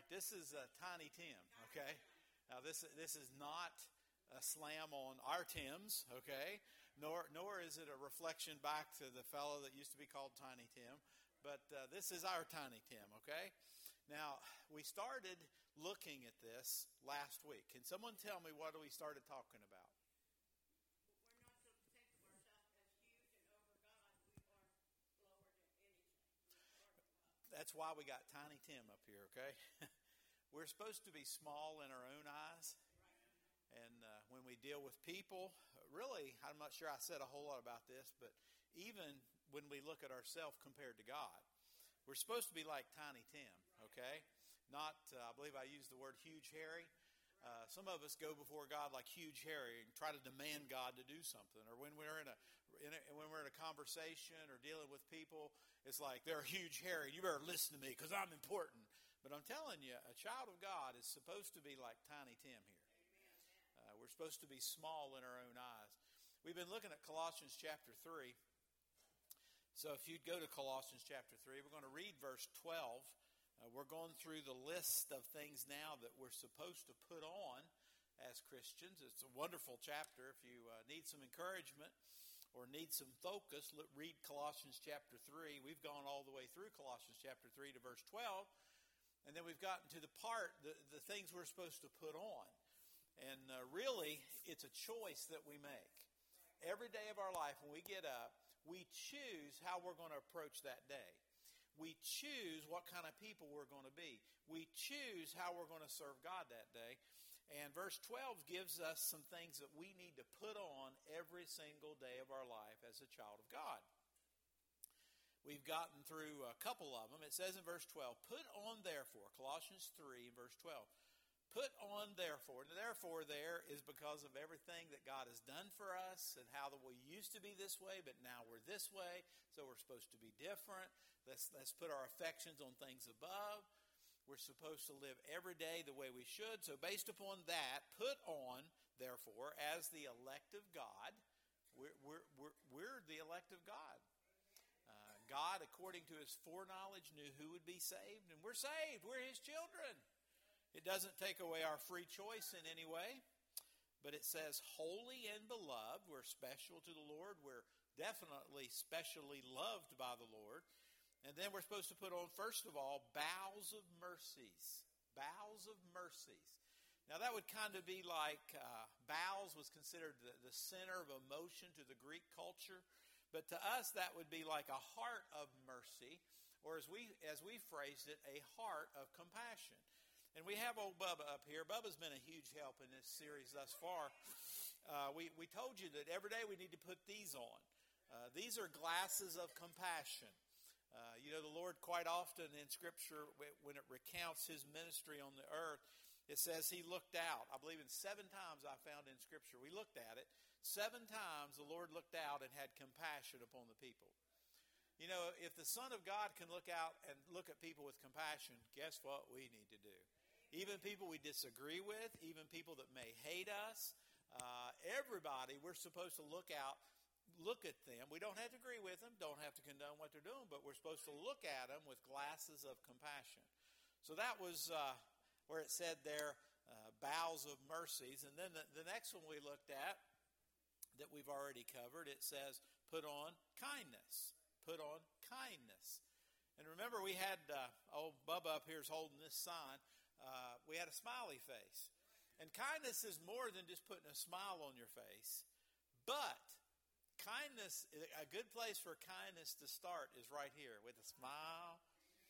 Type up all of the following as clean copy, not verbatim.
right, this is Tiny Tim, okay? Now, this is not a slam on our Tims, okay? Nor is it a reflection back to the fellow that used to be called Tiny Tim. But this is our Tiny Tim, okay? Now, we started looking at this last week. Can someone tell me what we started talking about? We're not supposed to think of ourselves as huge, and over God, we are lower than anything. That's why we got Tiny Tim up here, okay? We're supposed to be small in our own eyes. And when we deal with people, really, I'm not sure I said a whole lot about this, but even when we look at ourselves compared to God, we're supposed to be like Tiny Tim, okay? Not, I believe I used the word huge hairy. Some of us go before God like huge hairy and try to demand God to do something. Or when we're in a conversation or dealing with people, it's like they're huge hairy. You better listen to me because I'm important. But I'm telling you, a child of God is supposed to be like Tiny Tim here. We're supposed to be small in our own eyes. We've been looking at Colossians chapter 3. So if you'd go to Colossians chapter 3, we're going to read verse 12. We're going through the list of things now that we're supposed to put on as Christians. It's a wonderful chapter. If you need some encouragement or need some focus, read Colossians chapter 3. We've gone all the way through Colossians chapter 3 to verse 12. And then we've gotten to the part, the things we're supposed to put on. And really, it's a choice that we make. Every day of our life, when we get up, we choose how we're going to approach that day. We choose what kind of people we're going to be. We choose how we're going to serve God that day. And verse 12 gives us some things that we need to put on every single day of our life as a child of God. We've gotten through a couple of them. It says in verse 12, put on therefore, Colossians 3 verse 12, put on therefore. And the therefore there is because of everything that God has done for us and how that we used to be this way, but now we're this way, so we're supposed to be different. Let's put our affections on things above. We're supposed to live every day the way we should. So based upon that, put on, therefore, as the elect of God. We're the elect of God. God, according to his foreknowledge, knew who would be saved, and we're saved. We're his children. It doesn't take away our free choice in any way, but it says holy and beloved. We're special to the Lord. We're definitely specially loved by the Lord. And then we're supposed to put on, first of all, bowels of mercies. Bowels of mercies. Now that would kind of be like bowels was considered the center of emotion to the Greek culture. But to us, that would be like a heart of mercy, or as we phrased it, a heart of compassion. And we have old Bubba up here. Bubba's been a huge help in this series thus far. We told you that every day we need to put these on. These are glasses of compassion. The Lord quite often in Scripture, when it recounts his ministry on the earth, it says he looked out. I believe in 7 times I found in Scripture. We looked at it. 7 times the Lord looked out and had compassion upon the people. You know, if the Son of God can look out and look at people with compassion, guess what we need to do? Even people we disagree with, even people that may hate us, everybody, we're supposed to look at them. We don't have to agree with them, don't have to condone what they're doing, but we're supposed to look at them with glasses of compassion. So that was where it said there, bowels of mercies. And then the next one we looked at that we've already covered, it says, put on kindness. Put on kindness. And remember, we had, old Bubba up here is holding this sign. We had a smiley face. And kindness is more than just putting a smile on your face. But kindness, a good place for kindness to start is right here with a smile.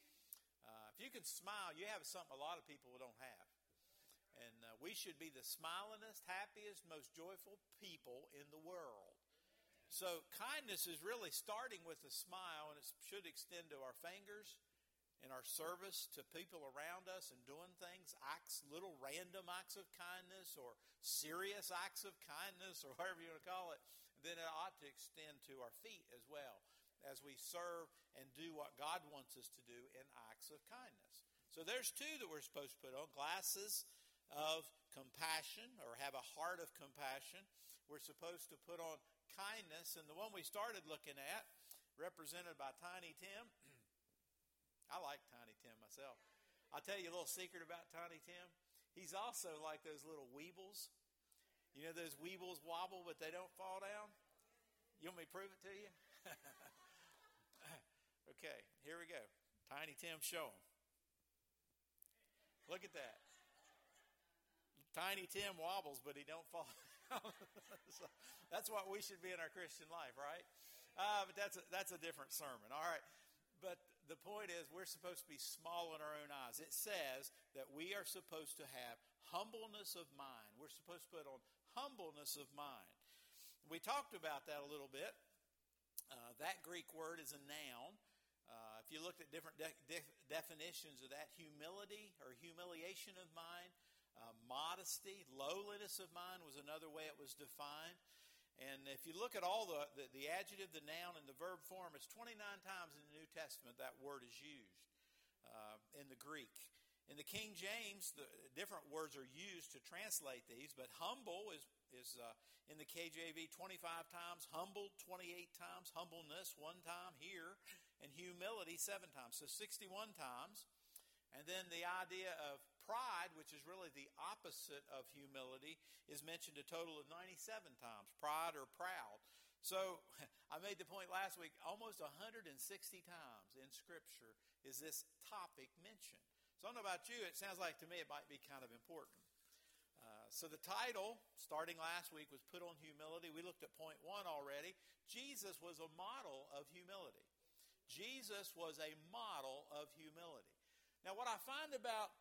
If you can smile, you have something a lot of people don't have. And we should be the smilingest, happiest, most joyful people in the world. So kindness is really starting with a smile, and it should extend to our fingers in our service to people around us and doing things, little random acts of kindness or serious acts of kindness or whatever you want to call it. And then it ought to extend to our feet as well as we serve and do what God wants us to do in acts of kindness. So there's 2 that we're supposed to put on, glasses of compassion or have a heart of compassion. We're supposed to put on kindness, and the one we started looking at, represented by Tiny Tim. I like Tiny Tim myself. I'll tell you a little secret about Tiny Tim. He's also like those little weebles. You know those weebles wobble, but they don't fall down? You want me to prove it to you? Okay, here we go. Tiny Tim, show him. Look at that. Tiny Tim wobbles, but he don't fall down. So that's what we should be in our Christian life, right? But that's a different sermon. All right. But the point is, we're supposed to be small in our own eyes. It says that we are supposed to have humbleness of mind. We're supposed to put on humbleness of mind. We talked about that a little bit. That Greek word is a noun. If you looked at different definitions of that, humility or humiliation of mind, modesty, lowliness of mind was another way it was defined. And if you look at all the adjective, the noun, and the verb form, it's 29 times in the New Testament that word is used in the Greek. In the King James, the different words are used to translate these, but humble is in the KJV 25 times, humble 28 times, humbleness 1 time here, and humility 7 times, so 61 times. And then the idea of pride, which is really the opposite of humility, is mentioned a total of 97 times, pride or proud. So I made the point last week, almost 160 times in Scripture is this topic mentioned. So I don't know about you, it sounds like to me it might be kind of important. So the title, starting last week, was Put on Humility. We looked at point 1 already. Jesus was a model of humility. Jesus was a model of humility. Now, what I find about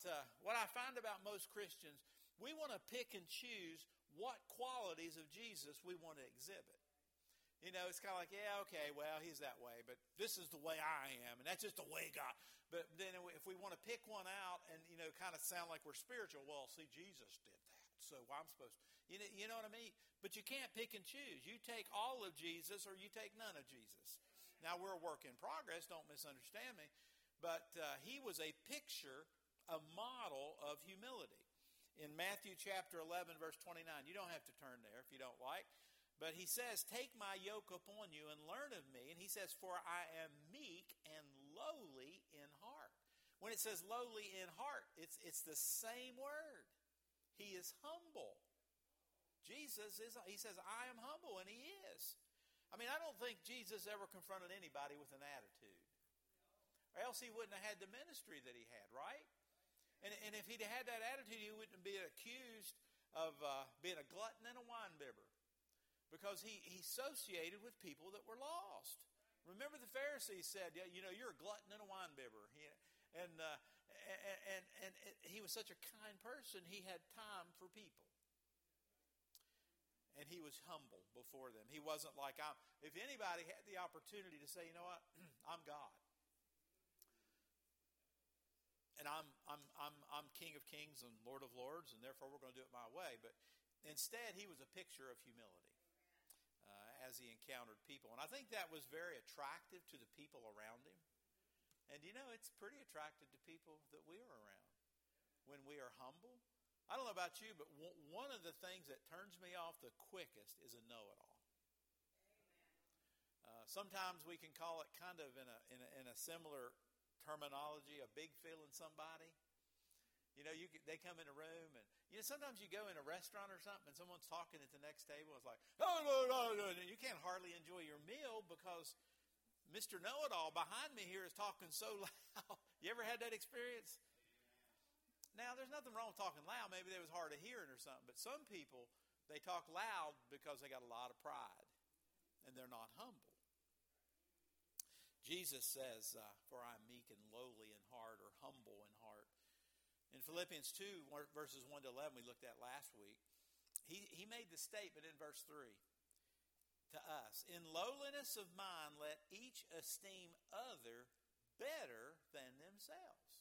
most Christians, we want to pick and choose what qualities of Jesus we want to exhibit. You know, it's kind of like, yeah, okay, well, he's that way, but this is the way I am, and that's just the way God. But then if we want to pick one out and, you know, kind of sound like we're spiritual, well, see, Jesus did that, so I'm supposed to. You know what I mean? But you can't pick and choose. You take all of Jesus or you take none of Jesus. Now, we're a work in progress, don't misunderstand me. But he was a picture, a model of humility. In Matthew chapter 11, verse 29, you don't have to turn there if you don't like. But he says, take my yoke upon you and learn of me. And he says, for I am meek and lowly in heart. When it says lowly in heart, it's the same word. He is humble. Jesus is, he says, I am humble, and he is. I mean, I don't think Jesus ever confronted anybody with an attitude. Or else he wouldn't have had the ministry that he had, right? And if he'd had that attitude, he wouldn't be accused of being a glutton and a winebibber. Because he associated with people that were lost. Remember the Pharisees said, yeah, you know, you're a glutton and a winebibber. And he was such a kind person, he had time for people. And he was humble before them. He wasn't like, if anybody had the opportunity to say, you know what, I'm God. And I'm King of Kings and Lord of Lords, and therefore we're going to do it my way. But instead, he was a picture of humility as he encountered people. And I think that was very attractive to the people around him. And you know, it's pretty attractive to people that we are around when we are humble. I don't know about you, but one of the things that turns me off the quickest is a know-it-all. Sometimes we can call it kind of in a similar terminology, a big feeling somebody. You know, they come in a room, and you know, sometimes you go in a restaurant or something, and someone's talking at the next table. It's like, oh, no, and you can't hardly enjoy your meal because Mr. Know-It-All behind me here is talking so loud. You ever had that experience? Now, there's nothing wrong with talking loud. Maybe they was hard of hearing or something. But some people, they talk loud because they got a lot of pride, and they're not humble. Jesus says, for I am meek and lowly in heart, or humble in heart. In Philippians 2, verses 1 to 11, we looked at last week, he made the statement in verse 3 to us, in lowliness of mind, let each esteem other better than themselves.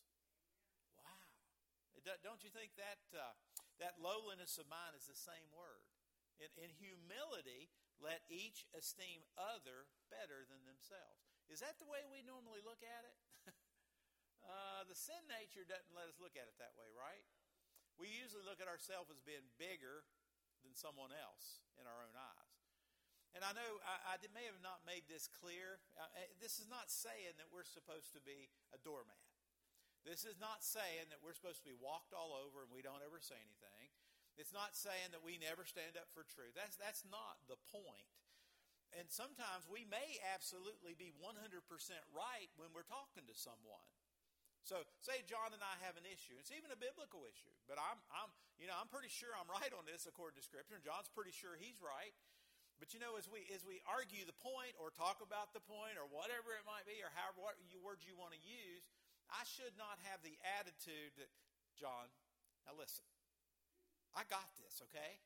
Wow. Don't you think that lowliness of mind is the same word? In humility, let each esteem other better than themselves. Is that the way we normally look at it? The sin nature doesn't let us look at it that way, right? We usually look at ourselves as being bigger than someone else in our own eyes. And I know I may have not made this clear. This is not saying that we're supposed to be a doormat. This is not saying that we're supposed to be walked all over and we don't ever say anything. It's not saying that we never stand up for truth. That's not the point. And sometimes we may absolutely be 100% right when we're talking to someone. So, say John and I have an issue. It's even a biblical issue, but I'm pretty sure I'm right on this according to Scripture, and John's pretty sure he's right. But as we argue the point or talk about the point or whatever it might be, or however what words you want to use, I should not have the attitude that, John, now listen, I got this, okay?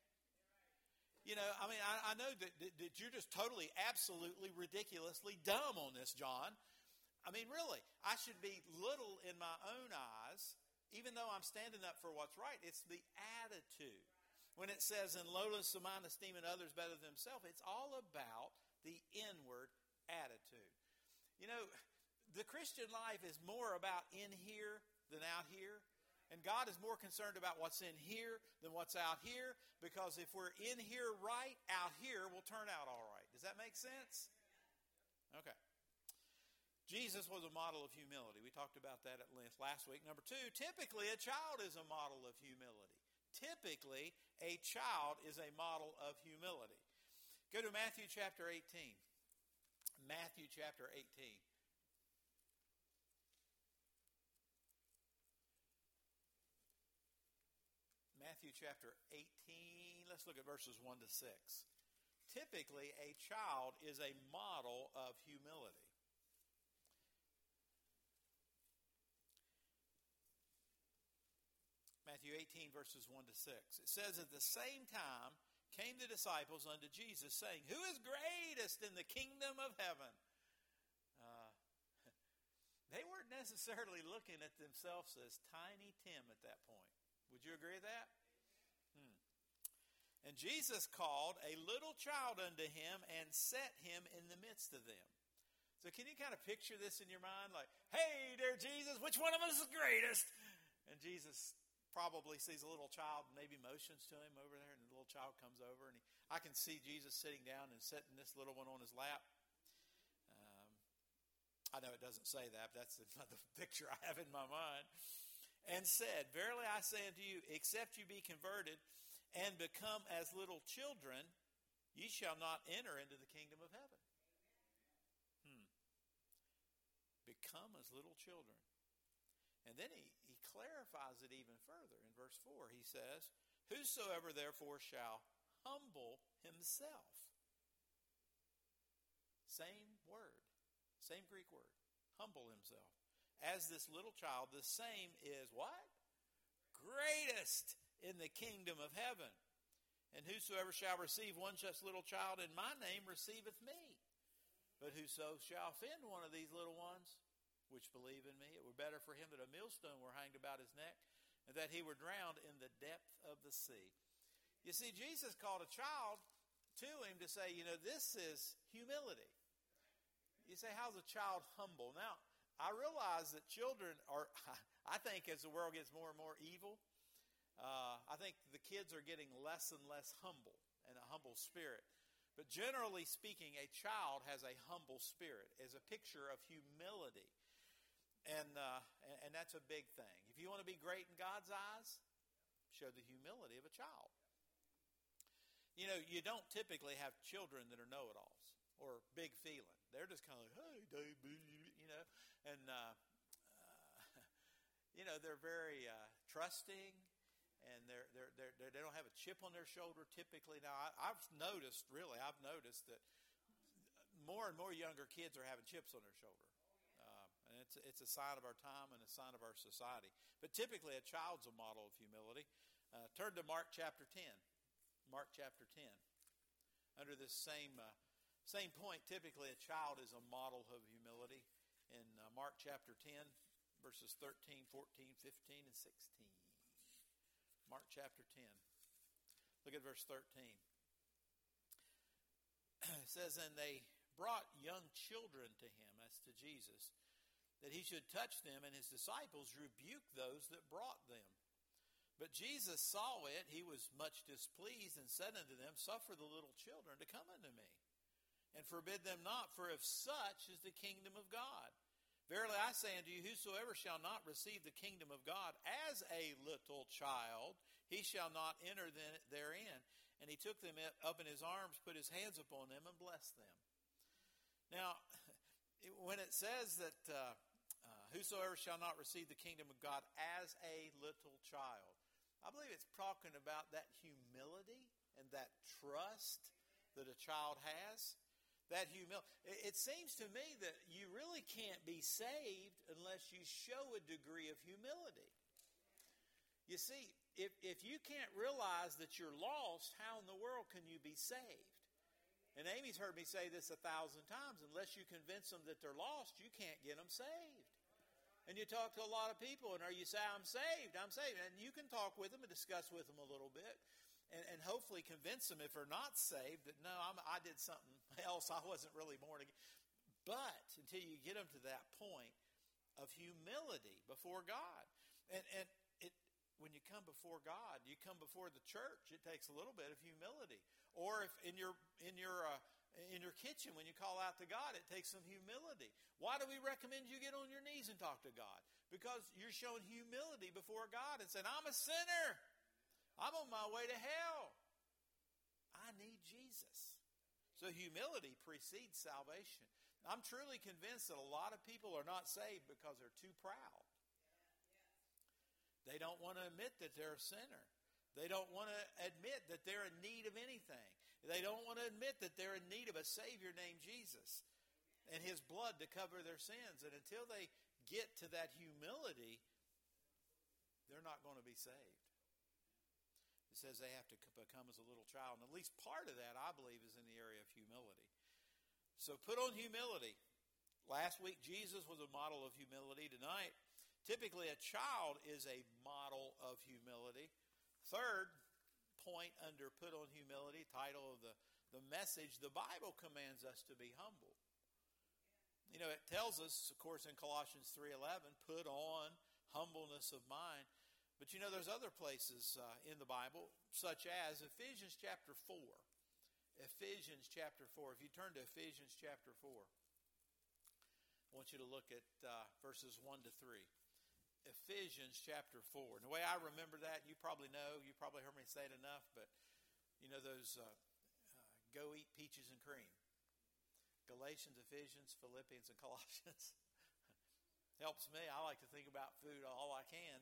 I know that you're just totally, absolutely, ridiculously dumb on this, John. I mean, really, I should be little in my own eyes, even though I'm standing up for what's right. It's the attitude. When it says, in lowliness of mind, esteeming others better than himself, it's all about the inward attitude. The Christian life is more about in here than out here. And God is more concerned about what's in here than what's out here, because if we're in here right, out here will turn out all right. Does that make sense? Okay. Jesus was a model of humility. We talked about that at length last week. Number 2, typically a child is a model of humility. Typically, a child is a model of humility. Go to Matthew chapter 18. Matthew chapter 18. Matthew chapter 18, let's look at verses 1 to 6. Typically, a child is a model of humility. Matthew 18, verses 1 to 6. It says, at the same time came the disciples unto Jesus, saying, who is greatest in the kingdom of heaven? They weren't necessarily looking at themselves as Tiny Tim at that point. Would you agree with that? And Jesus called a little child unto him and set him in the midst of them. So can you kind of picture this in your mind? Like, hey there, Jesus, which one of us is greatest? And Jesus probably sees a little child and maybe motions to him over there, and the little child comes over, and I can see Jesus sitting down and setting this little one on his lap. I know it doesn't say that, but that's another picture I have in my mind. And said, verily I say unto you, except you be converted and become as little children, ye shall not enter into the kingdom of heaven. Become as little children. And then he clarifies it even further. In verse 4, he says, whosoever therefore shall humble himself. Same word, same Greek word, humble himself. As this little child, the same is what? Greatest in the kingdom of heaven. And whosoever shall receive one such little child in my name receiveth me. But whoso shall offend one of these little ones, which believe in me, it were better for him that a millstone were hanged about his neck, and that he were drowned in the depth of the sea. You see, Jesus called a child to him to say, this is humility. You say, how's a child humble? Now, I realize that children are, I think as the world gets more and more evil, I think the kids are getting less and less humble and a humble spirit. But generally speaking, a child has a humble spirit as a picture of humility. And that's a big thing. If you want to be great in God's eyes, show the humility of a child. You don't typically have children that are know-it-alls or big feeling. They're just kind of like, hey, Dave, and they're very trusting, and they don't have a chip on their shoulder typically. Now, I've noticed that more and more younger kids are having chips on their shoulder. And it's a sign of our time and a sign of our society. But typically a child's a model of humility. Turn to Mark chapter 10. Mark chapter 10. Under this same point, typically a child is a model of humility. In Mark chapter 10, verses 13, 14, 15, and 16. Mark chapter 10. Look at verse 13. It says, and they brought young children to him, that's to Jesus, that he should touch them, and his disciples rebuked those that brought them. But Jesus saw it, he was much displeased, and said unto them, suffer the little children to come unto me, and forbid them not, for of such is the kingdom of God. Verily I say unto you, whosoever shall not receive the kingdom of God as a little child, he shall not enter therein. And he took them up in his arms, put his hands upon them, and blessed them. Now, when it says that whosoever shall not receive the kingdom of God as a little child, I believe it's talking about that humility and that trust that a child has. That humility. It seems to me that you really can't be saved unless you show a degree of humility. You see, if you can't realize that you're lost, how in the world can you be saved? And Amy's heard me say this 1,000 times. Unless you convince them that they're lost, you can't get them saved. And you talk to a lot of people, and you say, I'm saved. And you can talk with them and discuss with them a little bit. And hopefully convince them, if they're not saved, that no, I did something else. I wasn't really born again. But until you get them to that point of humility before God, and when you come before God, you come before the church, it takes a little bit of humility. Or if in your kitchen, when you call out to God, it takes some humility. Why do we recommend you get on your knees and talk to God? Because you're showing humility before God and saying, I'm a sinner. I'm on my way to hell. I need Jesus. So humility precedes salvation. I'm truly convinced that a lot of people are not saved because they're too proud. They don't want to admit that they're a sinner. They don't want to admit that they're in need of anything. They don't want to admit that they're in need of a Savior named Jesus and His blood to cover their sins. And until they get to that humility, they're not going to be saved. It says they have to become as a little child. And at least part of that, I believe, is in the area of humility. So put on humility. Last week, Jesus was a model of humility. Tonight, typically a child is a model of humility. Third point under put on humility, title of the message, the Bible commands us to be humble. You know, it tells us, of course, in Colossians 3:11, put on humbleness of mind. But you know, there's other places in the Bible, such as Ephesians chapter 4. Ephesians chapter 4. If you turn to Ephesians chapter 4, I want you to look at verses 1 to 3. Ephesians chapter 4. And the way I remember that, you probably know, you probably heard me say it enough, but you know those go eat peaches and cream. Galatians, Ephesians, Philippians, and Colossians. Helps me. I like to think about food all I can.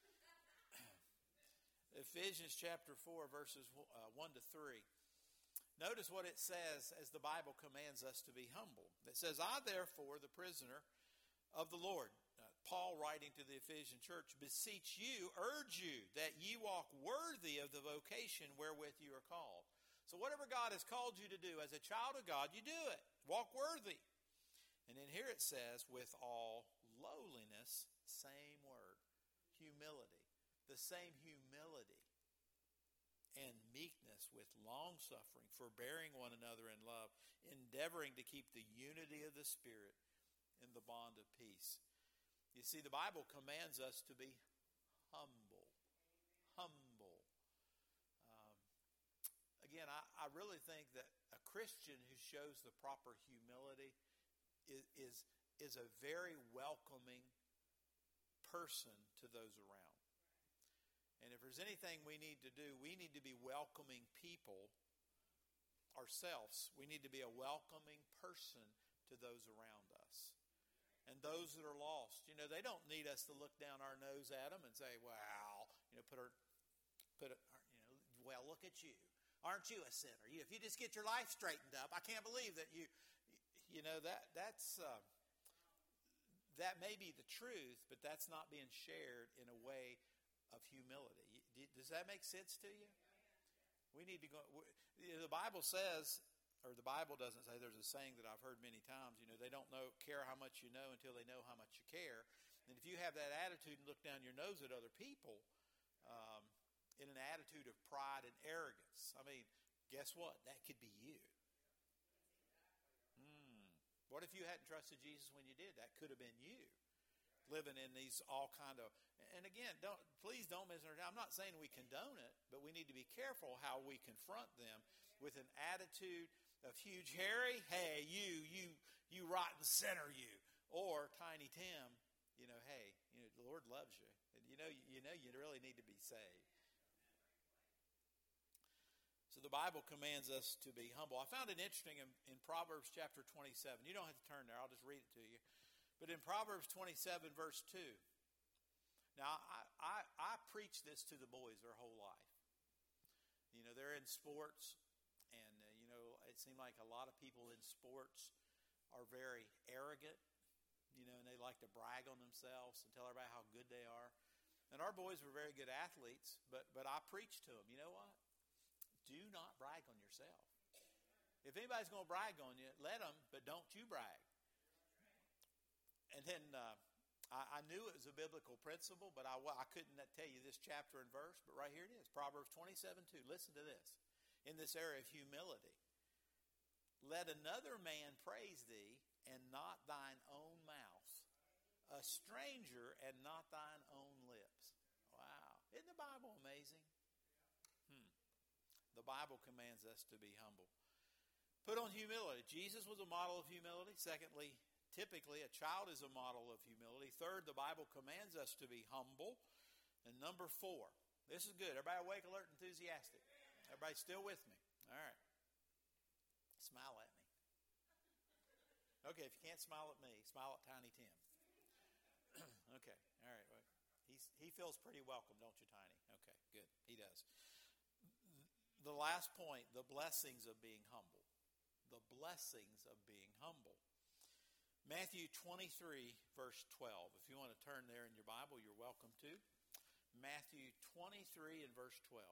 Ephesians chapter 4, verses 1 to 3. Notice what it says as the Bible commands us to be humble. It says, I therefore, the prisoner of the Lord, Paul writing to the Ephesian church, beseech you, urge you, that ye walk worthy of the vocation wherewith you are called. So whatever God has called you to do as a child of God, you do it. Walk worthy. And then here it says, with all lowliness, same word, humility. The same humility and meekness with long-suffering, forbearing one another in love, endeavoring to keep the unity of the Spirit in the bond of peace. You see, the Bible commands us to be humble. Humble. Again, I really think that a Christian who shows the proper humility is a very welcoming person to those around. And if there's anything we need to do, we need to be welcoming people ourselves. We need to be a welcoming person to those around us. And those that are lost, you know, they don't need us to look down our nose at them and say, well, you know, well, look at you. Aren't you a sinner? If you just get your life straightened up, I can't believe that you know, that may be the truth, but that's not being shared in a way of humility. Does that make sense to you? We need to go. The Bible says, or the Bible doesn't say. There's a saying that I've heard many times. You know, they don't care how much you know until they know how much you care. And if you have that attitude and look down your nose at other people, in an attitude of pride and arrogance, I mean, guess what? That could be you. What if you hadn't trusted Jesus when you did? That could have been you. Living in these all kind of, and again, please don't misunderstand. I'm not saying we condone it, but we need to be careful how we confront them with an attitude of huge Harry. Hey, you rotten sinner, you. Or Tiny Tim, hey, the Lord loves you. And you really need to be saved. So the Bible commands us to be humble. I found it interesting in Proverbs chapter 27. You don't have to turn there. I'll just read it to you. But in Proverbs 27, verse 2. Now, I preach this to the boys their whole life. They're in sports. And, it seemed like a lot of people in sports are very arrogant. And they like to brag on themselves and tell everybody how good they are. And our boys were very good athletes, but I preached to them, you know what? Do not brag on yourself. If anybody's going to brag on you, let them, but don't you brag. And then I knew it was a biblical principle, but I couldn't tell you this chapter and verse, but right here it is, Proverbs 27:2. Listen to this. In this area of humility, let another man praise thee, and not thine own mouth, a stranger and not thine own lips. Wow. Isn't the Bible amazing? The Bible commands us to be humble. Put on humility. Jesus was a model of humility. Secondly, typically a child is a model of humility. Third, the Bible commands us to be humble. And number 4, this is good. Everybody awake, alert, enthusiastic? Everybody still with me? All right. Smile at me. Okay, if you can't smile at me, smile at Tiny Tim. Okay, all right. Well, he feels pretty welcome, don't you, Tiny? Okay, good. He does. The last point, the blessings of being humble. The blessings of being humble. Matthew 23, verse 12. If you want to turn there in your Bible, you're welcome to. Matthew 23 and verse 12.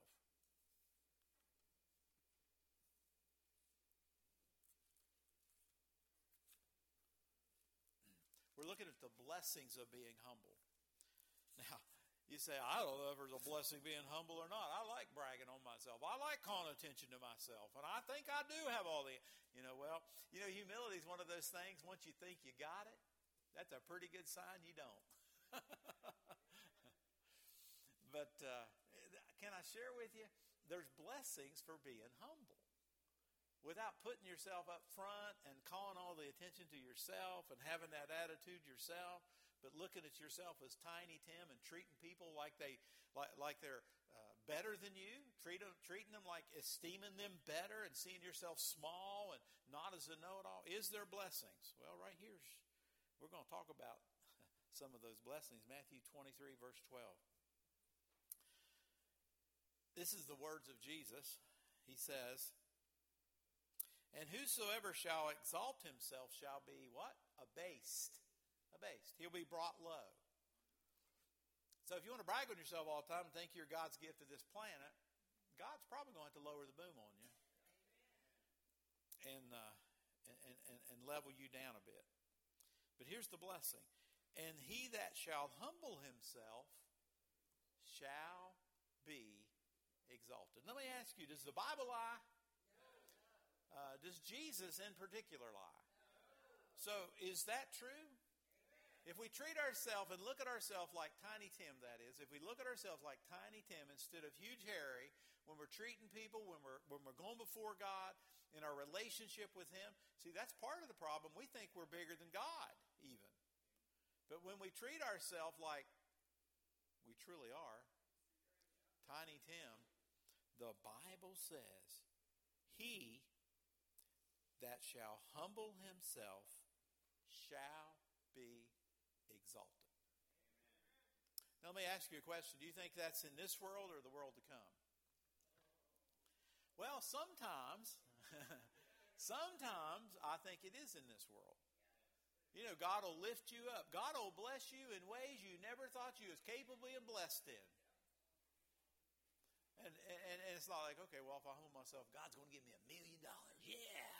We're looking at the blessings of being humble. Now, you say, I don't know if there's a blessing being humble or not. I like bragging on myself. I like calling attention to myself. And I think I do have all the, humility is one of those things, once you think you got it, that's a pretty good sign you don't. But can I share with you, there's blessings for being humble. Without putting yourself up front and calling all the attention to yourself and having that attitude yourself, but looking at yourself as Tiny Tim and treating people like they're better than you, treating them like esteeming them better and seeing yourself small and not as a know-it-all. Is there blessings? Well, right here, we're going to talk about some of those blessings. Matthew 23, verse 12. This is the words of Jesus. He says, and whosoever shall exalt himself shall be what? Abased. Abased. He'll be brought low. So if you want to brag on yourself all the time and think you're God's gift to this planet, God's probably going to have to lower the boom on you and level you down a bit. But here's the blessing. And he that shall humble himself shall be exalted. Let me ask you, does the Bible lie? Does Jesus in particular lie? So is that true? If we treat ourselves and look at ourselves like Tiny Tim, that is, if we look at ourselves like Tiny Tim instead of Huge Harry, when we're treating people, when we're going before God in our relationship with Him, see, that's part of the problem. We think we're bigger than God, even. But when we treat ourselves like we truly are, Tiny Tim, the Bible says, he that shall humble himself shall be exalted. Now let me ask you a question. Do you think that's in this world or the world to come? Well, sometimes I think it is in this world. God will lift you up. God will bless you in ways you never thought you was capably and blessed in. And it's not like, okay, well, if I humble myself, God's going to give me $1 million. Yeah.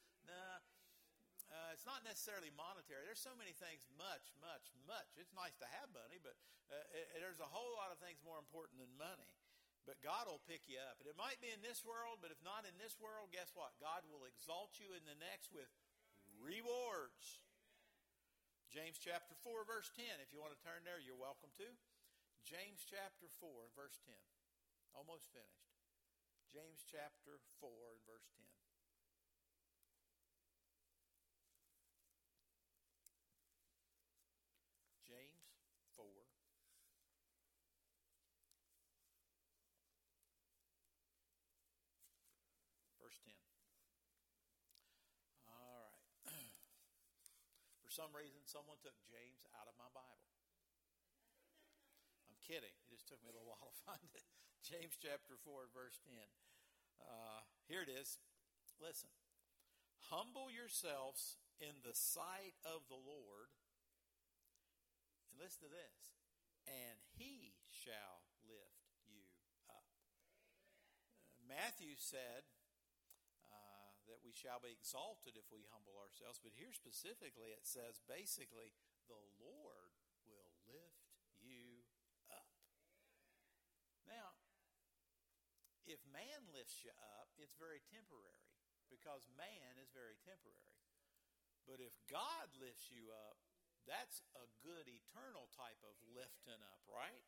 It's not necessarily monetary. There's so many things, much. It's nice to have money, but there's a whole lot of things more important than money. But God will pick you up. And it might be in this world, but if not in this world, guess what? God will exalt you in the next with rewards. James chapter 4, verse 10. If you want to turn there, you're welcome to. James chapter 4, verse 10. Almost finished. James chapter 4 and verse 10. verse 10. All right. For some reason, someone took James out of my Bible. I'm kidding. It just took me a little while to find it. James chapter 4, verse 10. Here it is. Listen. Humble yourselves in the sight of the Lord. And listen to this. And he shall lift you up. Matthew said that we shall be exalted if we humble ourselves. But here specifically it says basically the Lord will lift you up. Now, if man lifts you up, it's very temporary because man is very temporary. But if God lifts you up, that's a good eternal type of lifting up, right?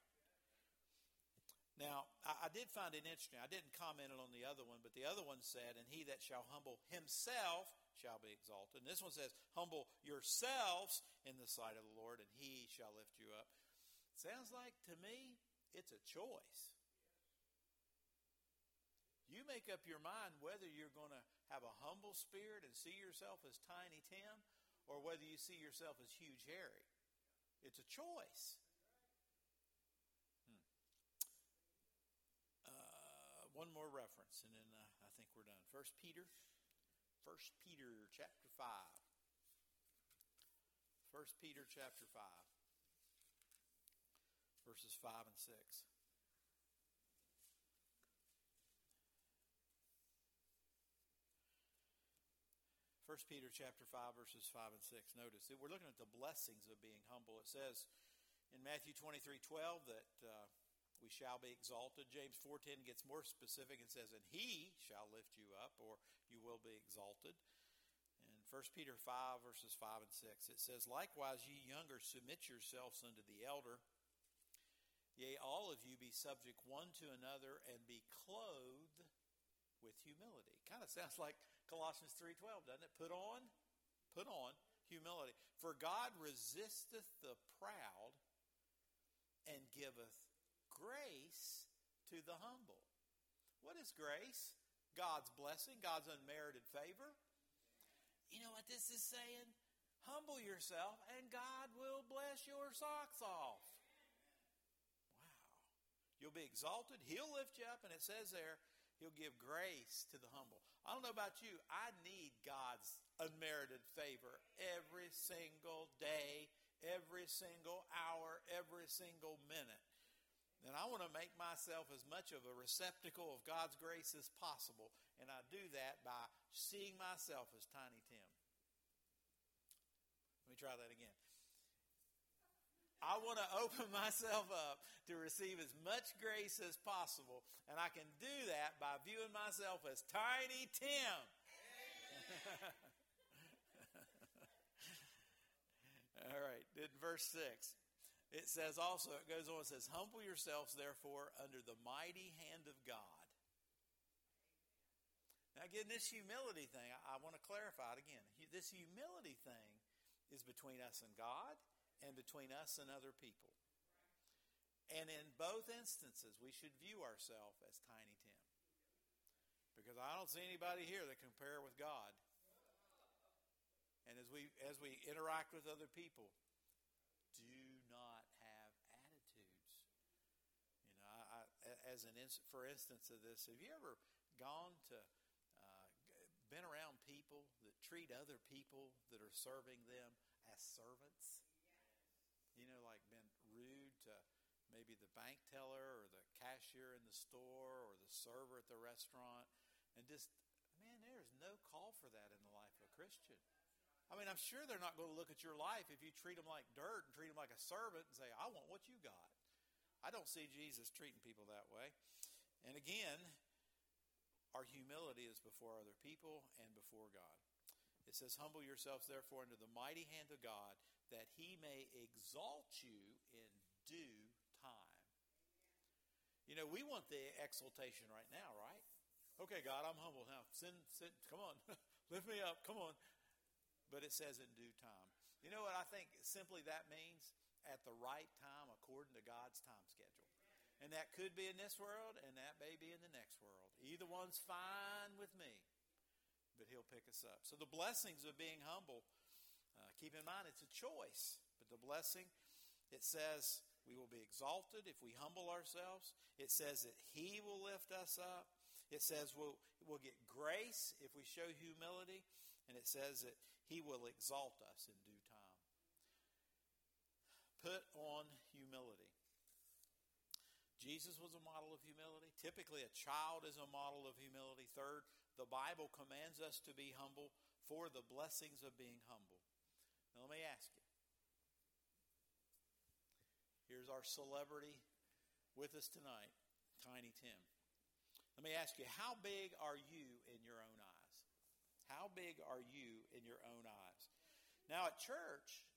Now, I did find it interesting. I didn't comment on the other one, but the other one said, and he that shall humble himself shall be exalted. And this one says, humble yourselves in the sight of the Lord, and he shall lift you up. Sounds like, to me, it's a choice. You make up your mind whether you're going to have a humble spirit and see yourself as Tiny Tim, or whether you see yourself as Huge Harry. It's a choice. One more reference, and then I think we're done. 1 Peter chapter 5. 1 Peter chapter 5, verses 5 and 6. 1 Peter chapter 5, verses 5 and 6. Notice, we're looking at the blessings of being humble. It says in Matthew 23:12 that we shall be exalted. James 4:10 gets more specific and says, and he shall lift you up, or you will be exalted. And 1 Peter 5, verses 5 and 6, it says, likewise, ye younger, submit yourselves unto the elder. Yea, all of you be subject one to another, and be clothed with humility. Kind of sounds like Colossians 3:12, doesn't it? Put on humility. For God resisteth the proud, and giveth grace to the humble. What is grace? God's blessing, God's unmerited favor. You know what this is saying? Humble yourself, and God will bless your socks off. Wow. You'll be exalted. He'll lift you up, and it says there, he'll give grace to the humble. I don't know about you. I need God's unmerited favor every single day, every single hour, every single minute. And I want to make myself as much of a receptacle of God's grace as possible. And I do that by seeing myself as Tiny Tim. Let me try that again. I want to open myself up to receive as much grace as possible. And I can do that by viewing myself as Tiny Tim. All right, in verse 6. It says also, it goes on, it says, humble yourselves, therefore, under the mighty hand of God. Now, again, this humility thing, I want to clarify it again. This humility thing is between us and God, and between us and other people. And in both instances, we should view ourselves as Tiny Tim. Because I don't see anybody here that can compare with God. And as we interact with other people, do not have attitudes. You know, for instance of this, have you ever gone to, been around people that treat other people that are serving them as servants? You know, like been rude to maybe the bank teller or the cashier in the store or the server at the restaurant. And just, man, there's no call for that in the life of a Christian. I mean, I'm sure they're not going to look at your life if you treat them like dirt and treat them like a servant and say, I want what you got. I don't see Jesus treating people that way. And again, our humility is before other people and before God. It says, humble yourselves therefore under the mighty hand of God, that he may exalt you in due time. You know, we want the exaltation right now, right? Okay, God, I'm humble now. Send, come on, lift me up, come on. But it says in due time. You know what I think simply that means? At the right time, according to God's time schedule. And that could be in this world, and that may be in the next world. Either one's fine with me. but He'll pick us up. So the blessings of being humble, keep in mind it's a choice. But the blessing, it says we will be exalted if we humble ourselves. It says that He will lift us up. It says we'll get grace if we show humility. And it says that He will exalt us in due time. Put on humility. Jesus was a model of humility. Typically, a child is a model of humility. Third, the Bible commands us to be humble for the blessings of being humble. Now, let me ask you. Here's our celebrity with us tonight, Tiny Tim. Let me ask you, how big are you in your own eyes? How big are you in your own eyes? Now, at church,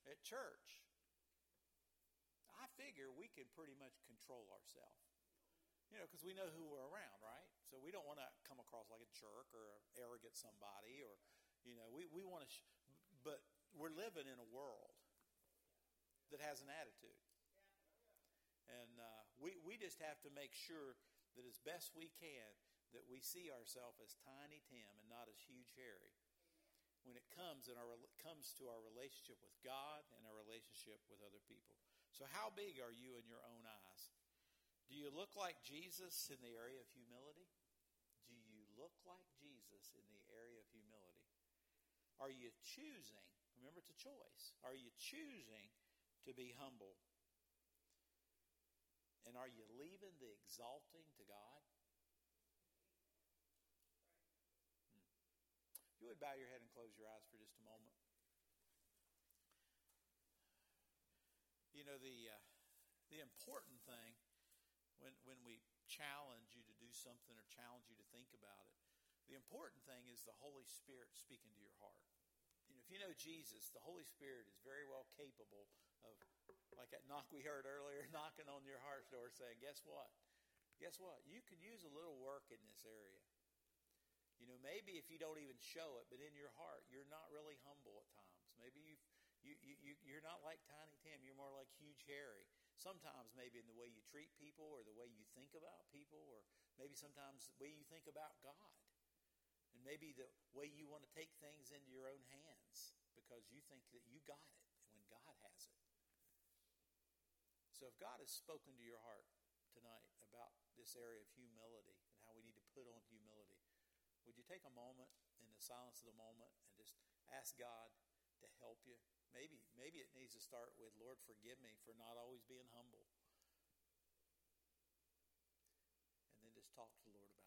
I figure we can pretty much control ourselves. Because we know who we're around, right? So we don't want to come across like a jerk or arrogant somebody, or, we want to, but we're living in a world that has an attitude. And we just have to make sure that as best we can, that we see ourselves as Tiny Tim and not as Huge Harry when it comes to our relationship with God and our relationship with other people. So how big are you in your own eyes? Do you look like Jesus in the area of humility? Do you look like Jesus in the area of humility? Are you choosing, remember it's a choice, are you choosing to be humble? And are you leaving the exalting to God? If you would bow your head and close your eyes for just a moment. The important thing when we challenge you to do something or challenge you to think about it, the important thing is the Holy Spirit speaking to your heart. If you know Jesus, the Holy Spirit is very well capable of, like that knock we heard earlier, knocking on your heart door saying, guess what? Guess what? You could use a little work in this area. Maybe if you don't even show it, but in your heart, you're not really humble at times. Maybe you're not like Tiny Tim. You're more like Huge Harry. Sometimes maybe in the way you treat people or the way you think about people, or maybe sometimes the way you think about God. And maybe the way you want to take things into your own hands because you think that you got it when God has it. So if God has spoken to your heart tonight about this area of humility and how we need to put on humility, would you take a moment in the silence of the moment and just ask God to help you? Maybe it needs to start with, Lord, forgive me for not always being humble. And then just talk to the Lord about it.